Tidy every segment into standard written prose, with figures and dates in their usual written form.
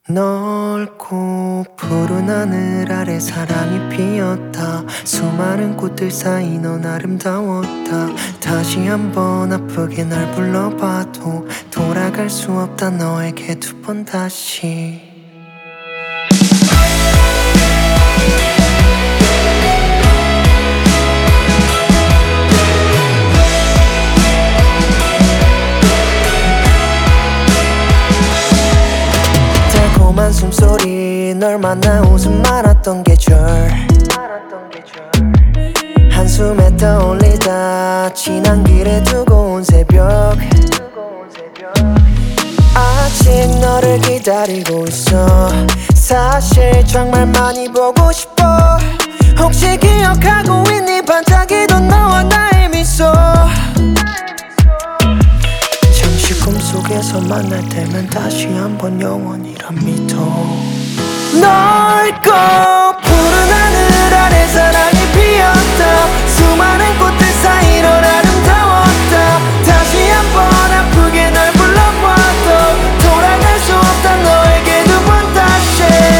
넓고 푸른 하늘 아래 사랑이 피었다. 수많은 꽃들 사이 넌 아름다웠다. 다시 한번 아프게 날 불러봐도 돌아갈 수 없다 너에게 두 번 다시. 달콤한 숨소리 널 만나 웃음 많았던 계절 한숨에 떠올리다 지난 길에 두고 온 새벽 아직 너를 기다리고 있어. 사실 정말 많이 보고 싶어. 혹시 기억하고 있니 반짝이던 너와 나의 미소. 잠시 꿈속에서 만날 때면 다시 한번 영원이란 믿어. 넓고 푸른 하늘 아래 사랑이 피었다. 수많은 꽃들 사이 넌 아름다웠다. 다시 한번 아프게 널 불러봐도 돌아갈 수 없다 너에게 두 번 다시.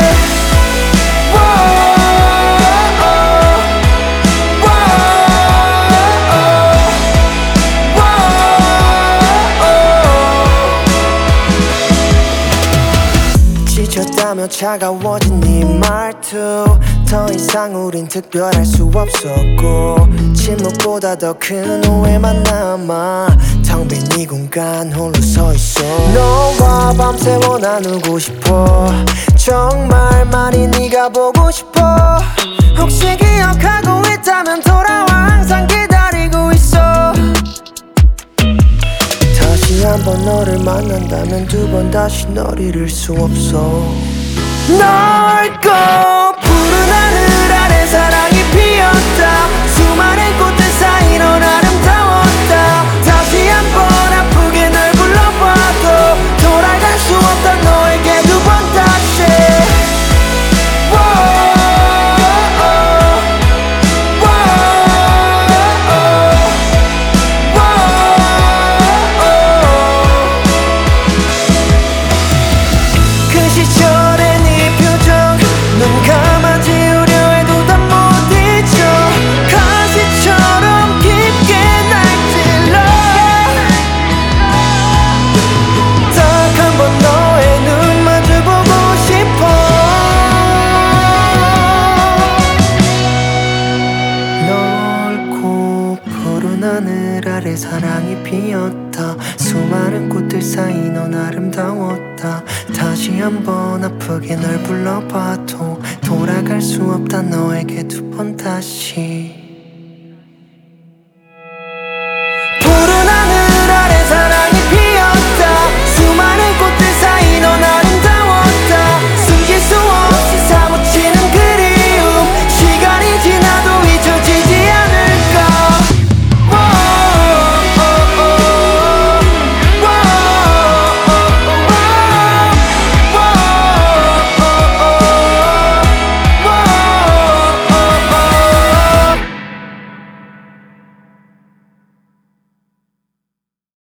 지쳤다며 차가워진 네 말투. 더 이상 우린 특별할 수 없었고 침묵보다 더 큰 오해만 남아 텅 빈 이 공간 홀로 서 있어. 너와 밤새워 나누고 싶어. 정말 많이 네가 보고 싶어. 혹시 기억하고 있다면 돌아와 항상 기다리고 있어. 다시 한번 너를 만난다면 두 번 다시 널 잃을 수 없어. 넓고 푸른 하늘 아래 사랑이 피었다. 수많은 꽃들 사이 넌 아름다웠다. 다시 한번 아프게 널 불러봐도 돌아갈 수 없다 너에게 두 번 다시. 그 시절의 네 표정 눈 감아 지우려 해도 다 못 잊어. 가시처럼 깊게 날 찔러. 딱 한 번 너의 눈 마주보고 싶어. 넓고 푸른 하늘 아래 사랑이 피었다. 수많은 꽃들 사이 넌 아름다웠다. 다시 한번 아프게 널 불러봐도 돌아갈 수 없다 너에게 두 번 다시.